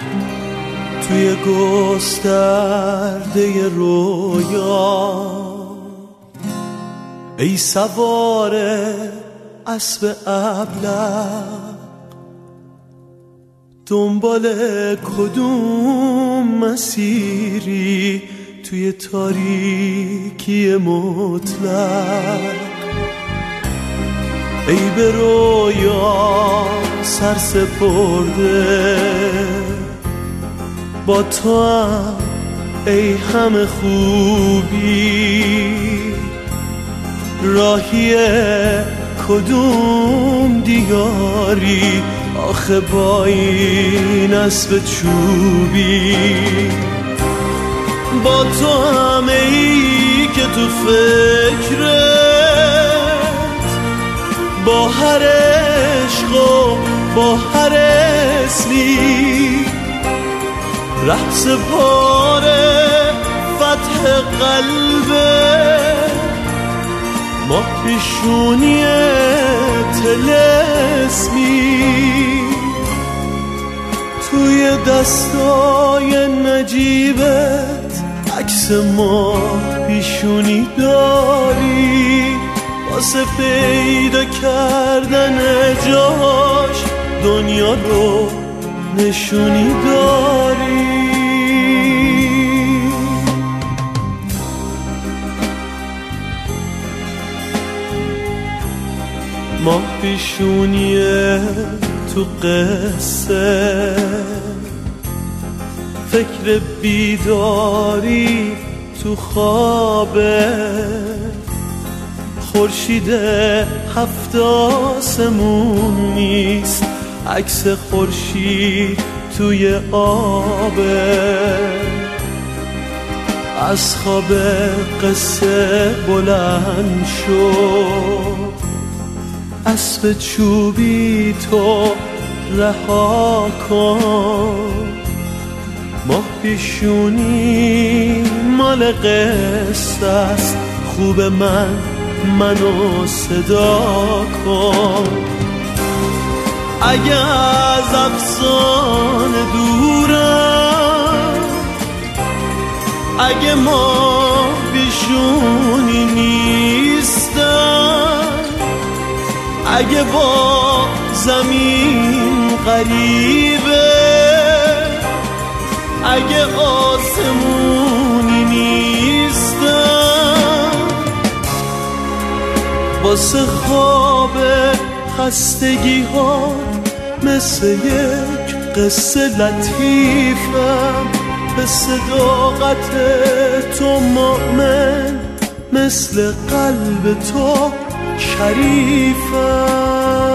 توی گسترده رویا، ای سوار اسب ابله، دنبال کدوم مسیری توی تاریکی مطلق؟ ای به رویا سر سپرده، با تو هم ای همه خوبی، راهی کدوم دیاری آخه با این اسب چوبی؟ با تو همه ای که تو فکرت، با هر عشق و با هر اسمی، ره سپاره فتح قلبه، ما پیشونی طلسمی، توی دستای نجیبت عکس ما پیشونی داری، واسه پیدا کردن جاش دنیا رو نشونی داری. ما پیشونیه تو قصه، فکر بیداری تو خوابه، خورشید هفت آسمون نیست، عکس خورشید توی آبه، از خواب قصه بلند شد، اسب چوبی تو رها کن، ما پیشونی مال قصه است، خوب منو صدا کن. اگه از افسانه دورم، اگه ما پیشونی نیستم، اگه با زمین غریبه، اگه آسمونی نیستم، واسه خواب خستگی ها مثل یک قصه لطیفم، به صداقت تو مؤمن، مثل قلب تو شریفم.